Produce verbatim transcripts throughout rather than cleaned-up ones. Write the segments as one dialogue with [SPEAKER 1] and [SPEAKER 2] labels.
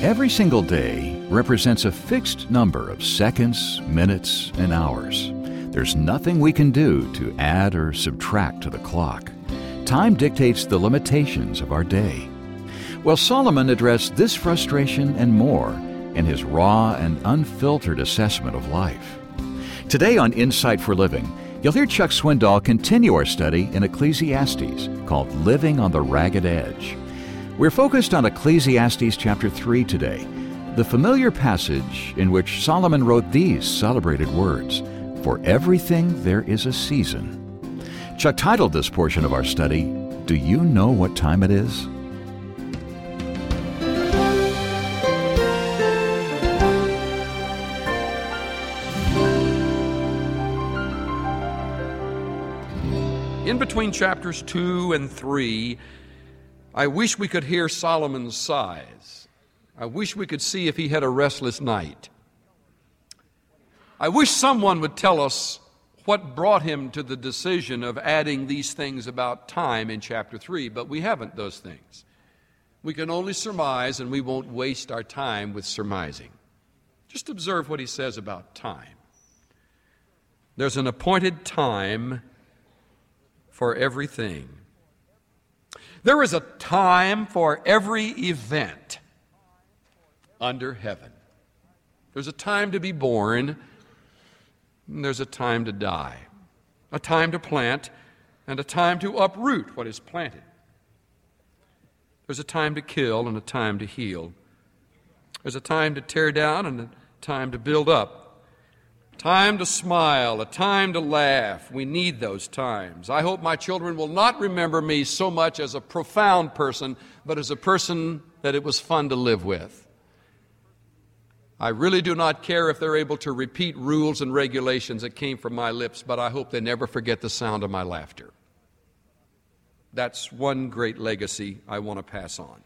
[SPEAKER 1] Every single day represents a fixed number of seconds, minutes, and hours. There's nothing we can do to add or subtract to the clock. Time dictates the limitations of our day. Well, Solomon addressed this frustration and more in his raw and unfiltered assessment of life. Today on Insight for Living, you'll hear Chuck Swindoll continue our study in Ecclesiastes called Living on the Ragged Edge. We're focused on Ecclesiastes chapter three today, the familiar passage in which Solomon wrote these celebrated words, "For everything there is a season." Chuck titled this portion of our study, "Do You Know What Time It Is?"
[SPEAKER 2] In between chapters two and three, I wish we could hear Solomon's sighs. I wish we could see if he had a restless night. I wish someone would tell us what brought him to the decision of adding these things about time in chapter three, but we haven't those things. We can only surmise, and we won't waste our time with surmising. Just observe what he says about time. There's an appointed time for everything. There is a time for every event under heaven. There's a time to be born, and there's a time to die. A time to plant, and a time to uproot what is planted. There's a time to kill and a time to heal. There's a time to tear down and a time to build up. Time to smile, a time to laugh. We need those times. I hope my children will not remember me so much as a profound person, but as a person that it was fun to live with. I really do not care if they're able to repeat rules and regulations that came from my lips, but I hope they never forget the sound of my laughter. That's one great legacy I want to pass on.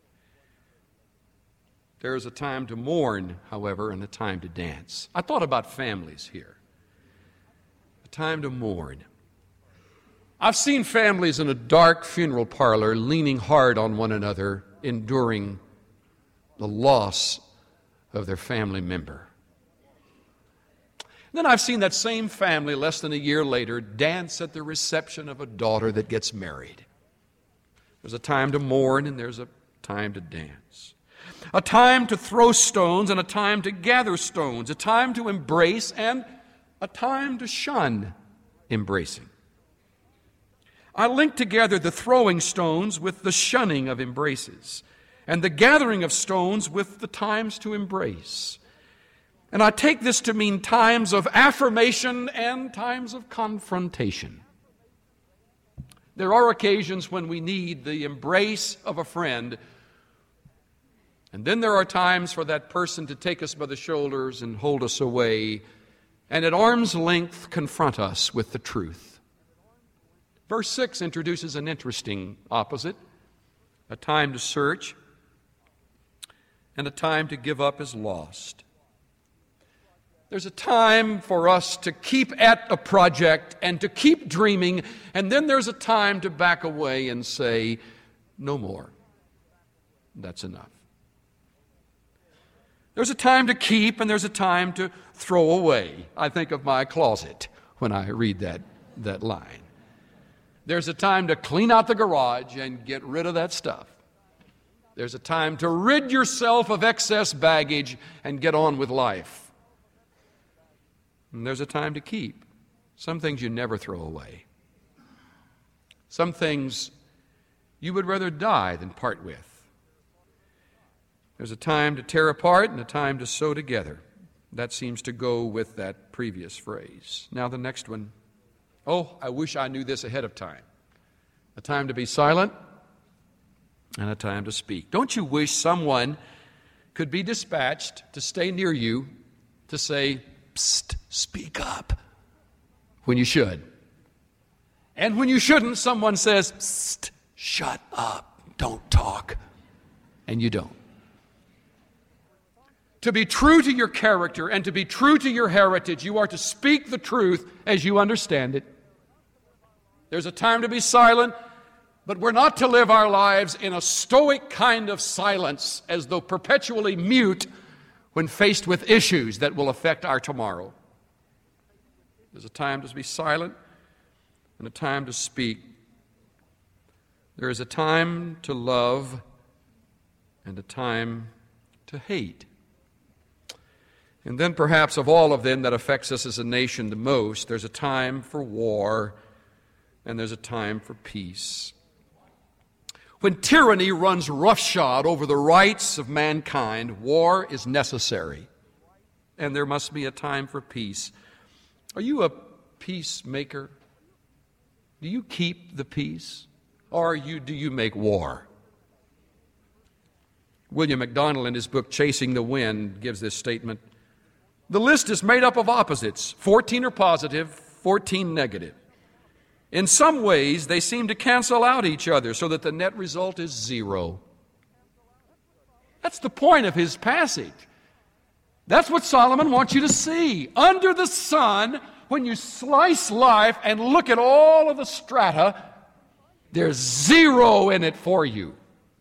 [SPEAKER 2] There is a time to mourn, however, and a time to dance. I thought about families here. A time to mourn. I've seen families in a dark funeral parlor leaning hard on one another, enduring the loss of their family member. Then I've seen that same family less than a year later dance at the reception of a daughter that gets married. There's a time to mourn and there's a time to dance. A time to throw stones and a time to gather stones. A time to embrace and a time to shun embracing. I link together the throwing stones with the shunning of embraces, and the gathering of stones with the times to embrace. And I take this to mean times of affirmation and times of confrontation. There are occasions when we need the embrace of a friend, and then there are times for that person to take us by the shoulders and hold us away, and at arm's length confront us with the truth. Verse six introduces an interesting opposite, a time to search and a time to give up as lost. There's a time for us to keep at a project and to keep dreaming, and then there's a time to back away and say, no more. That's enough. There's a time to keep and there's a time to throw away. I think of my closet when I read that, that line. There's a time to clean out the garage and get rid of that stuff. There's a time to rid yourself of excess baggage and get on with life. And there's a time to keep. Some things you never throw away. Some things you would rather die than part with. There's a time to tear apart and a time to sew together. That seems to go with that previous phrase. Now the next one. Oh, I wish I knew this ahead of time. A time to be silent and a time to speak. Don't you wish someone could be dispatched to stay near you to say, psst, speak up, when you should. And when you shouldn't, someone says, psst, shut up, don't talk, and you don't. To be true to your character and to be true to your heritage, you are to speak the truth as you understand it. There's a time to be silent But we're not to live our lives in a stoic kind of silence, as though perpetually mute when faced with issues that will affect our tomorrow. There's a time to be silent and a time to speak. There is a time to love and a time to hate. And then perhaps of all of them that affects us as a nation the most, there's a time for war and there's a time for peace. When tyranny runs roughshod over the rights of mankind, war is necessary, and there must be a time for peace. Are you a peacemaker? Do you keep the peace, or are you, do you make war? William MacDonald, in his book Chasing the Wind, gives this statement: the list is made up of opposites. fourteen are positive, fourteen negative. In some ways, they seem to cancel out each other so that the net result is zero. That's the point of his passage. That's what Solomon wants you to see. Under the sun, when you slice life and look at all of the strata, there's zero in it for you.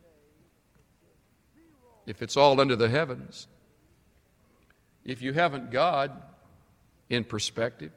[SPEAKER 2] If it's all under the heavens, if you haven't God in perspective,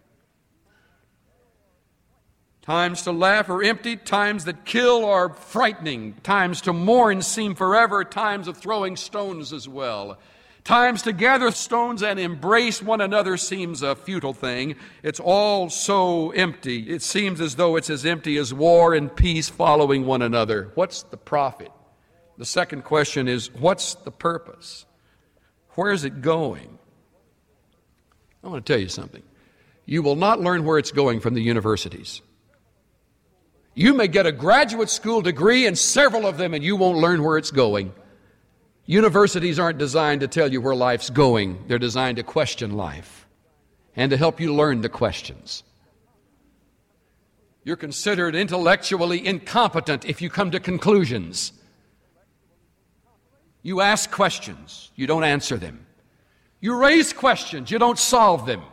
[SPEAKER 2] times to laugh are empty, times that kill are frightening, times to mourn seem forever, times of throwing stones as well. Times to gather stones and embrace one another seems a futile thing. It's all so empty. It seems as though it's as empty as war and peace following one another. What's the profit? The second question is, what's the purpose? Where is it going? I want to tell you something. You will not learn where it's going from the universities. You may get a graduate school degree in several of them and you won't learn where it's going. Universities aren't designed to tell you where life's going. They're designed to question life and to help you learn the questions. You're considered intellectually incompetent if you come to conclusions. You ask questions, you don't answer them. You raise questions, you don't solve them.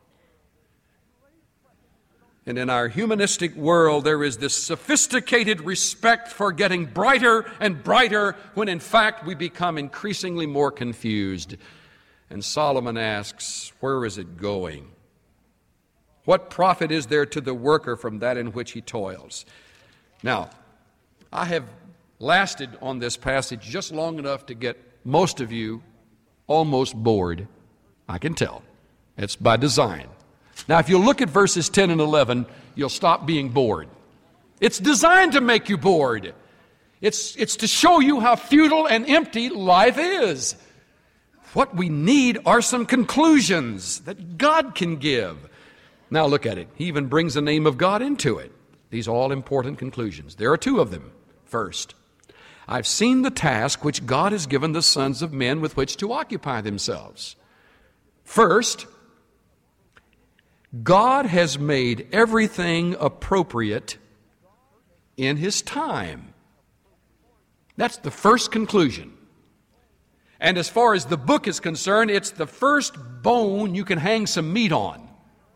[SPEAKER 2] And in our humanistic world, there is this sophisticated respect for getting brighter and brighter when in fact we become increasingly more confused. And Solomon asks, where is it going? What profit is there to the worker from that in which he toils? Now, I have lasted on this passage just long enough to get most of you almost bored. I can tell. It's by design. Now, if you look at verses ten and eleven, you'll stop being bored. It's designed to make you bored. It's, it's to show you how futile and empty life is. What we need are some conclusions that God can give. Now look at it. He even brings the name of God into it. These are all important conclusions. There are two of them. First, I've seen the task which God has given the sons of men with which to occupy themselves. First, God has made everything appropriate in His time. That's the first conclusion. And as far as the book is concerned, it's the first bone you can hang some meat on.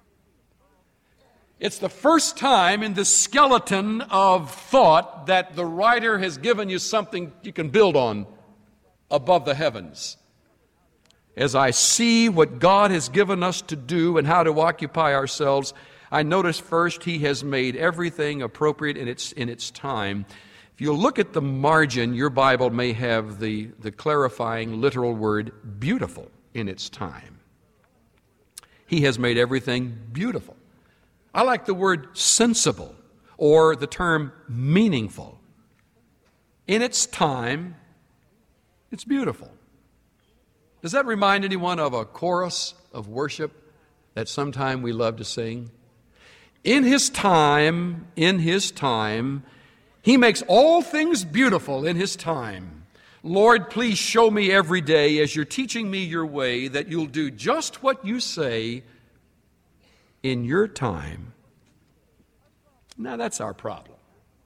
[SPEAKER 2] It's the first time in the skeleton of thought that the writer has given you something you can build on above the heavens. As I see what God has given us to do and how to occupy ourselves, I notice first He has made everything appropriate in its, in its time. If you look at the margin, your Bible may have the, the clarifying literal word beautiful in its time. He has made everything beautiful. I like the word sensible or the term meaningful. In its time, it's beautiful. Does that remind anyone of a chorus of worship that sometime we love to sing? In His time, in His time, He makes all things beautiful in His time. Lord, please show me every day as You're teaching me Your way that You'll do just what You say in Your time. Now that's our problem.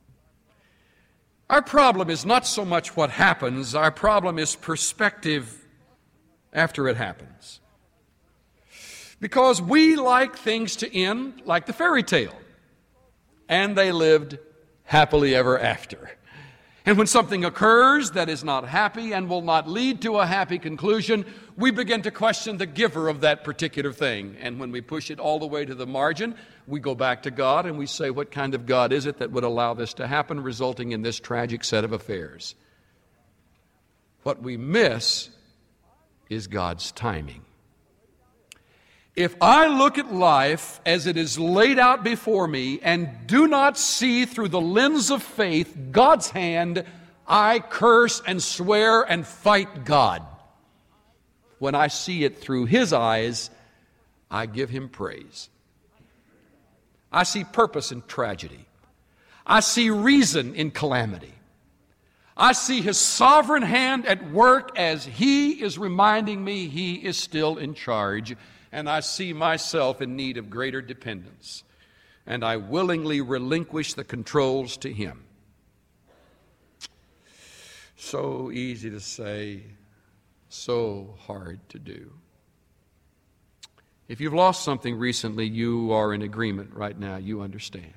[SPEAKER 2] Our problem is not so much what happens, our problem is perspective after it happens. Because we like things to end like the fairy tale. And they lived happily ever after. And when something occurs that is not happy and will not lead to a happy conclusion, we begin to question the giver of that particular thing. And when we push it all the way to the margin, we go back to God and we say, what kind of God is it that would allow this to happen, resulting in this tragic set of affairs? What we miss is God's timing. If I look at life as it is laid out before me and do not see through the lens of faith God's hand, I curse and swear and fight God. When I see it through His eyes, I give Him praise. I see purpose in tragedy. I see reason in calamity. I see His sovereign hand at work as He is reminding me He is still in charge. And I see myself in need of greater dependence. And I willingly relinquish the controls to Him. So easy to say, so hard to do. If you've lost something recently, you are in agreement right now. You understand.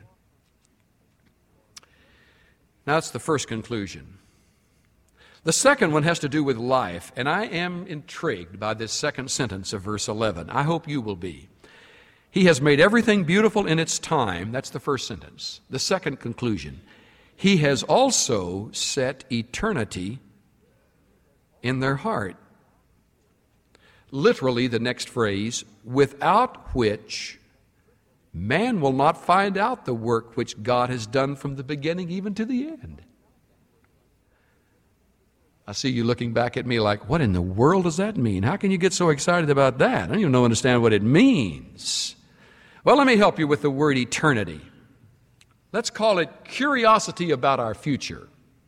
[SPEAKER 2] Now, that's the first conclusion. The second one has to do with life, and I am intrigued by this second sentence of verse eleven. I hope you will be. He has made everything beautiful in its time. That's the first sentence. The second conclusion. He has also set eternity in their heart. Literally, the next phrase, without which man will not find out the work which God has done from the beginning even to the end. I see you looking back at me like, what in the world does that mean? How can you get so excited about that? I don't even know understand what it means. Well, let me help you with the word eternity. Let's call it curiosity about our future.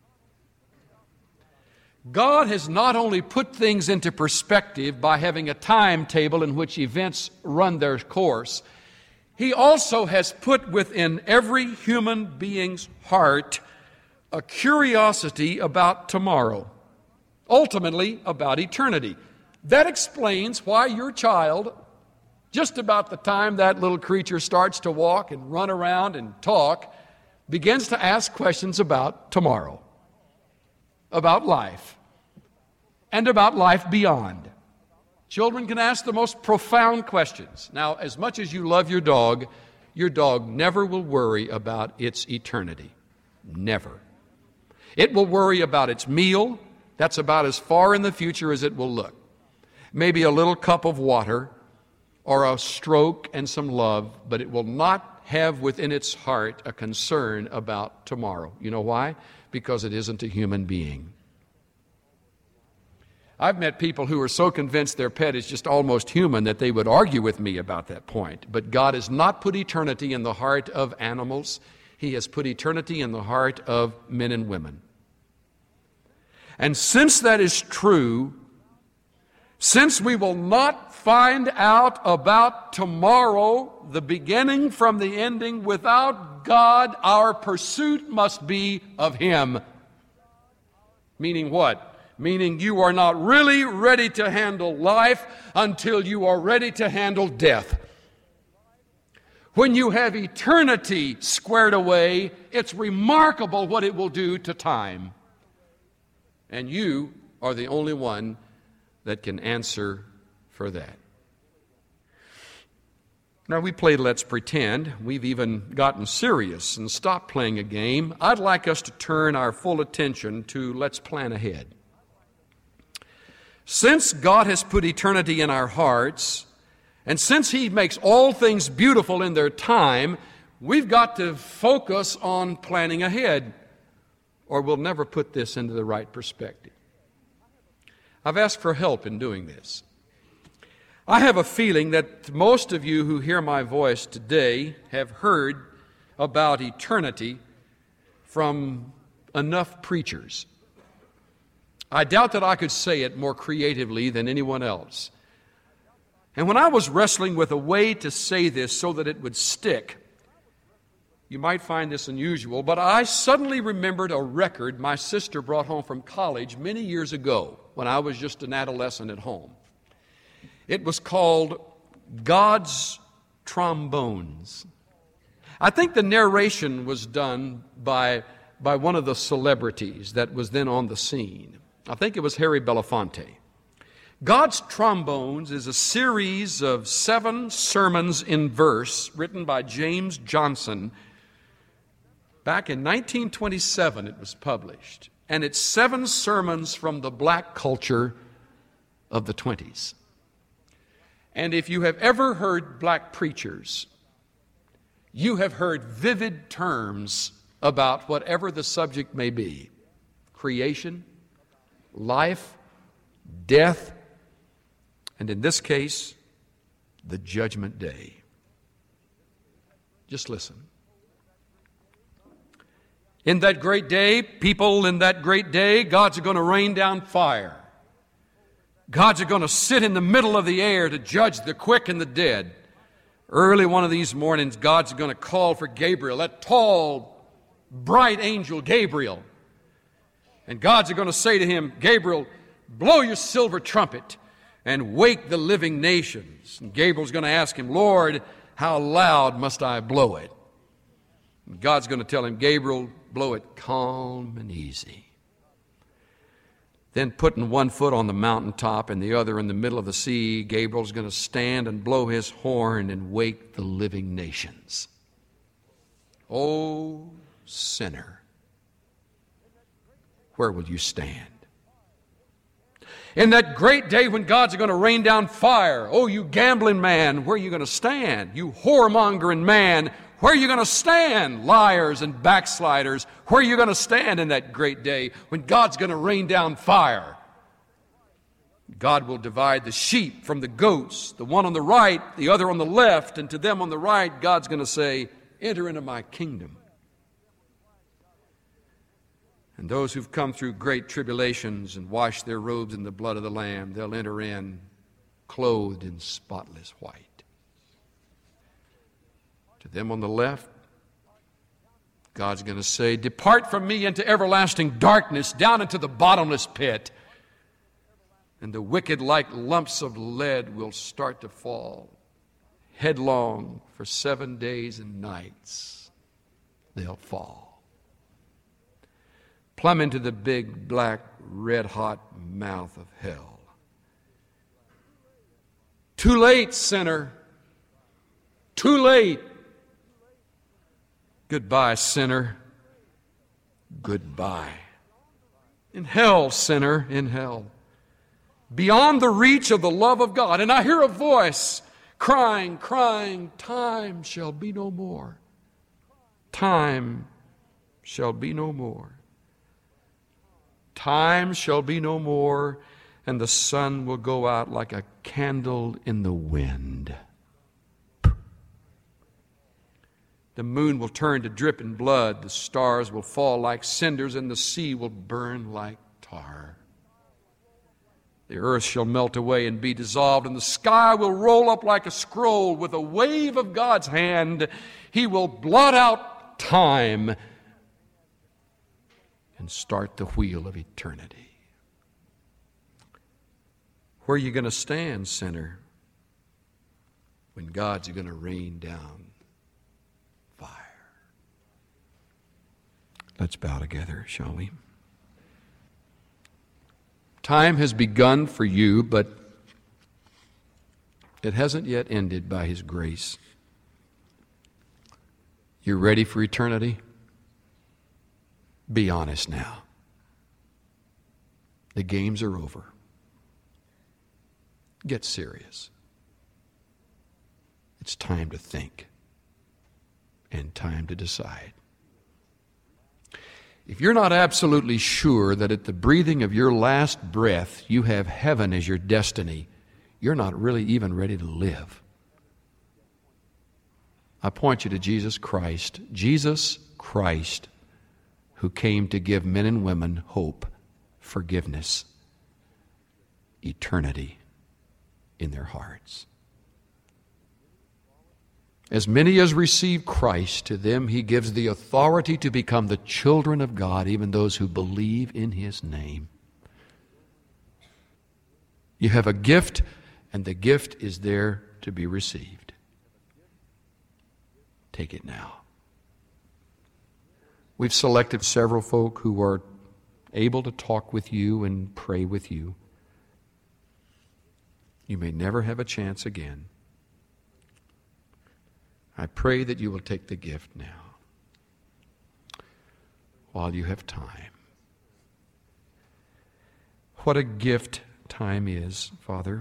[SPEAKER 2] God has not only put things into perspective by having a timetable in which events run their course, He also has put within every human being's heart a curiosity about tomorrow. Ultimately, about eternity. That explains why your child, just about the time that little creature starts to walk and run around and talk, begins to ask questions about tomorrow, about life, and about life beyond. Children can ask the most profound questions. Now, as much as you love your dog, your dog never will worry about its eternity. Never. It will worry about its meal. That's about as far in the future as it will look. Maybe a little cup of water or a stroke and some love, but it will not have within its heart a concern about tomorrow. You know why? Because it isn't a human being. I've met people who are so convinced their pet is just almost human that they would argue with me about that point. But God has not put eternity in the heart of animals. He has put eternity in the heart of men and women. And since that is true, since we will not find out about tomorrow, the beginning from the ending, without God, our pursuit must be of Him. Meaning what? Meaning you are not really ready to handle life until you are ready to handle death. When you have eternity squared away, it's remarkable what it will do to time. And you are the only one that can answer for that. Now, we played Let's Pretend. We've even gotten serious and stopped playing a game. I'd like us to turn our full attention to Let's Plan Ahead. Since God has put eternity in our hearts, and since He makes all things beautiful in their time, we've got to focus on planning ahead, or we'll never put this into the right perspective. I've asked for help in doing this. I have a feeling that most of you who hear my voice today have heard about eternity from enough preachers. I doubt that I could say it more creatively than anyone else. And when I was wrestling with a way to say this so that it would stick, you might find this unusual, but I suddenly remembered a record my sister brought home from college many years ago when I was just an adolescent at home. It was called God's Trombones. I think the narration was done by, by one of the celebrities that was then on the scene. I think it was Harry Belafonte. God's Trombones is a series of seven sermons in verse written by James Johnson. Back in nineteen twenty-seven it was published. And it's seven sermons from the black culture of the twenties. And if you have ever heard black preachers, you have heard vivid terms about whatever the subject may be. Creation, life, death, and in this case, the judgment day. Just listen. In that great day, people, in that great day, God's going to rain down fire. God's going to sit in the middle of the air to judge the quick and the dead. Early one of these mornings, God's going to call for Gabriel, that tall, bright angel Gabriel. And God's going to say to him, Gabriel, blow your silver trumpet and wake the living nations. And Gabriel's going to ask him, Lord, how loud must I blow it? And God's going to tell him, Gabriel, blow it calm and easy. Then putting one foot on the mountaintop and the other in the middle of the sea, Gabriel's going to stand and blow his horn and wake the living nations. O sinner, where will you stand? In that great day when God's going to rain down fire, oh, you gambling man, where are you going to stand? You whoremongering man, where are you going to stand? Liars and backsliders, where are you going to stand in that great day when God's going to rain down fire? God will divide the sheep from the goats, the one on the right, the other on the left, and to them on the right, God's going to say, enter into my kingdom. And those who've come through great tribulations and washed their robes in the blood of the Lamb, they'll enter in clothed in spotless white. To them on the left, God's going to say, depart from me into everlasting darkness, down into the bottomless pit. And the wicked, like lumps of lead, will start to fall. Headlong for seven days and nights, they'll fall. Plumb into the big, black, red-hot mouth of hell. Too late, sinner. Too late. Goodbye, sinner. Goodbye. In hell, sinner, in hell. Beyond the reach of the love of God. And I hear a voice crying, crying, time shall be no more. Time shall be no more. Time shall be no more, and the sun will go out like a candle in the wind. The moon will turn to dripping blood, the stars will fall like cinders, and the sea will burn like tar. The earth shall melt away and be dissolved, and the sky will roll up like a scroll. With a wave of God's hand, He will blot out time and start the wheel of eternity. Where are you going to stand, sinner, when God's going to rain down fire? Let's bow together, shall we? Time has begun for you, but it hasn't yet ended by His grace. You're ready for eternity? Be honest now. The games are over. Get serious. It's time to think and time to decide. If you're not absolutely sure that at the breathing of your last breath you have heaven as your destiny, you're not really even ready to live. I point you to Jesus Christ. Jesus Christ, who came to give men and women hope, forgiveness, eternity in their hearts. As many as receive Christ, to them He gives the authority to become the children of God, even those who believe in His name. You have a gift, and the gift is there to be received. Take it now. We've selected several folk who are able to talk with you and pray with you. You may never have a chance again. I pray that you will take the gift now, while you have time. What a gift time is, Father.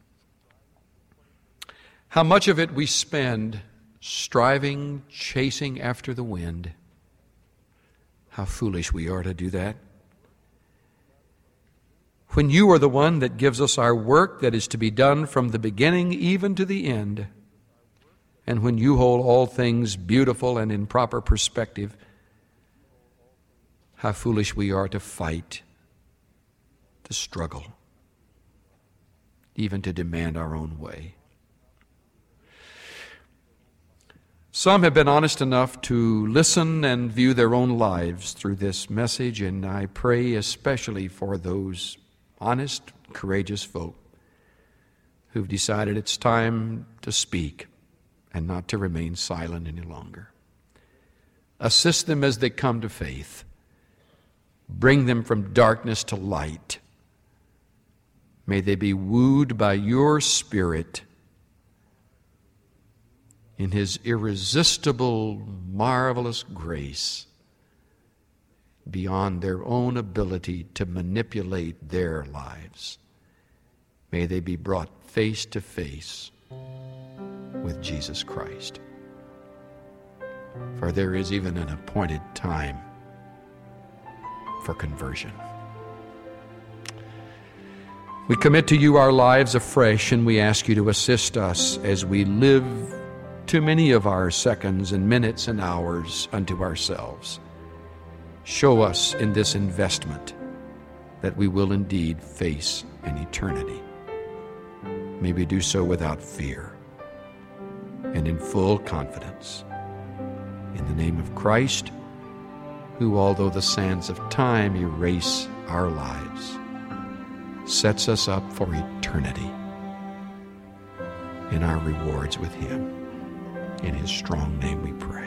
[SPEAKER 2] How much of it we spend striving, chasing after the wind. How foolish we are to do that. When you are the one that gives us our work that is to be done from the beginning even to the end, and when you hold all things beautiful and in proper perspective, how foolish we are to fight, to struggle, even to demand our own way. Some have been honest enough to listen and view their own lives through this message, and I pray especially for those honest, courageous folk who've decided it's time to speak and not to remain silent any longer. Assist them as they come to faith. Bring them from darkness to light. May they be wooed by your Spirit in His irresistible, marvelous grace beyond their own ability to manipulate their lives. May they be brought face to face with Jesus Christ. For there is even an appointed time for conversion. We commit to you our lives afresh, and we ask you to assist us as we live too many of our seconds and minutes and hours unto ourselves. Show us in this investment that we will indeed face an eternity. May we do so without fear and in full confidence. In the name of Christ, who, although the sands of time erase our lives, sets us up for eternity in our rewards with Him. In His strong name we pray.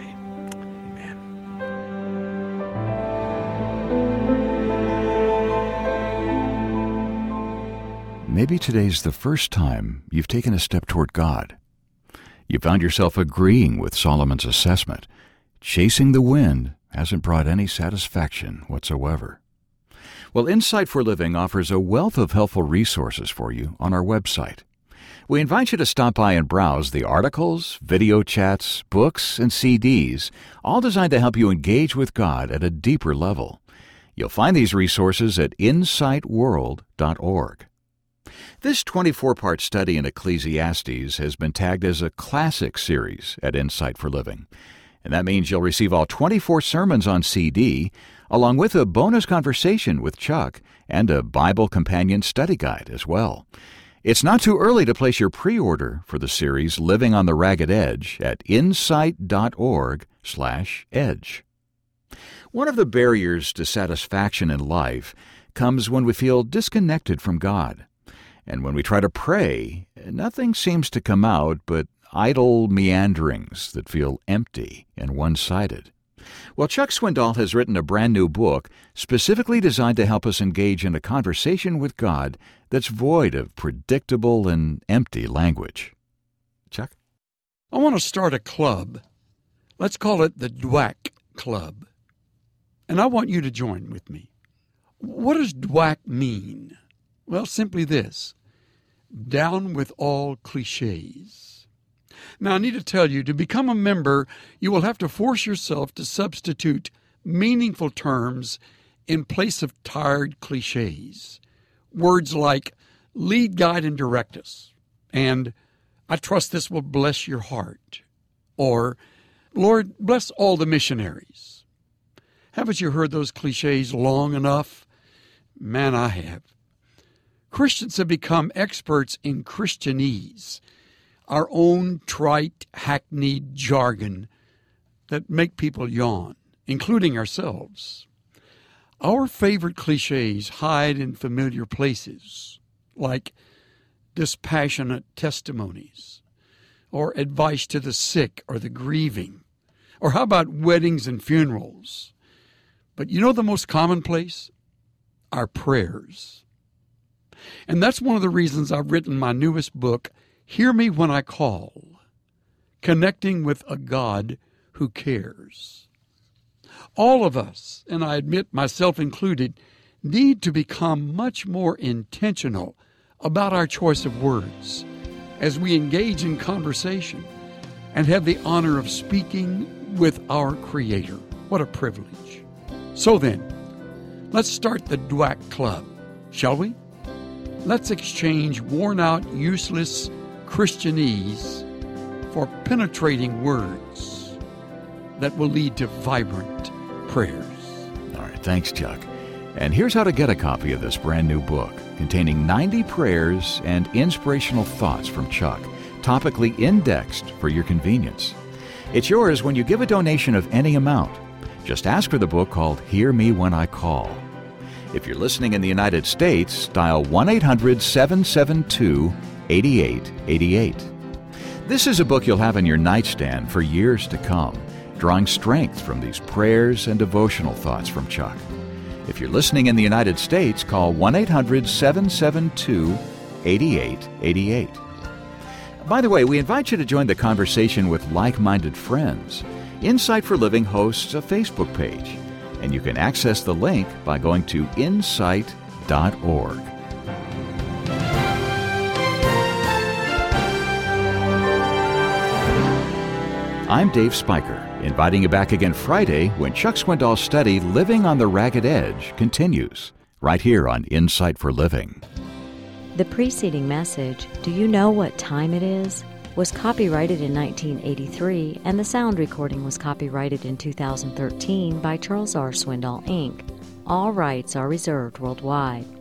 [SPEAKER 1] Maybe today's the first time you've taken a step toward God. You found yourself agreeing with Solomon's assessment. Chasing the wind hasn't brought any satisfaction whatsoever. Well, Insight for Living offers a wealth of helpful resources for you on our website. We invite you to stop by and browse the articles, video chats, books, and C Ds, all designed to help you engage with God at a deeper level. You'll find these resources at insight world dot org. This twenty-four part study in Ecclesiastes has been tagged as a classic series at Insight for Living, and that means you'll receive all twenty-four sermons on C D, along with a bonus conversation with Chuck and a Bible companion study guide as well. It's not too early to place your pre-order for the series Living on the Ragged Edge at insight dot org slash edge. One of the barriers to satisfaction in life comes when we feel disconnected from God. And when we try to pray, nothing seems to come out but idle meanderings that feel empty and one-sided. Well, Chuck Swindoll has written a brand new book specifically designed to help us engage in a conversation with God that's void of predictable and empty language. Chuck?
[SPEAKER 3] I want to start a club. Let's call it the D W A C Club. And I want you to join with me. What does D W A C mean? Well, simply this: down with all cliches. Now, I need to tell you, to become a member, you will have to force yourself to substitute meaningful terms in place of tired cliches. Words like lead, guide, and direct us, and I trust this will bless your heart, or Lord, bless all the missionaries. Haven't you heard those cliches long enough? Man, I have. Christians have become experts in Christianese, our own trite, hackneyed jargon that make people yawn, including ourselves. Our favorite cliches hide in familiar places, like dispassionate testimonies, or advice to the sick or the grieving, or how about weddings and funerals? But you know the most commonplace? Our prayers. And that's one of the reasons I've written my newest book, Hear Me When I Call, Connecting with a God Who Cares. All of us, and I admit myself included, need to become much more intentional about our choice of words as we engage in conversation and have the honor of speaking with our Creator. What a privilege. So then, let's start the D W A C Club, shall we? Let's exchange worn-out, useless Christianese for penetrating words that will lead to vibrant prayers.
[SPEAKER 1] All right, thanks, Chuck. And here's how to get a copy of this brand new book containing ninety prayers and inspirational thoughts from Chuck, topically indexed for your convenience. It's yours when you give a donation of any amount. Just ask for the book called Hear Me When I Call. If you're listening in the United States, dial one eight hundred seven seven two eight eight eight eight. This is a book you'll have in your nightstand for years to come, drawing strength from these prayers and devotional thoughts from Chuck. If you're listening in the United States, call one eight hundred seven seven two eight eight eight eight. By the way, we invite you to join the conversation with like-minded friends. Insight for Living hosts a Facebook page, and you can access the link by going to insight dot org. I'm Dave Spiker, inviting you back again Friday when Chuck Swindoll's study Living on the Ragged Edge continues, right here on Insight for Living.
[SPEAKER 4] The preceding message, Do You Know What Time It Is?, was copyrighted in nineteen eighty-three, and the sound recording was copyrighted in two thousand thirteen by Charles R. Swindoll, Incorporated. All rights are reserved worldwide.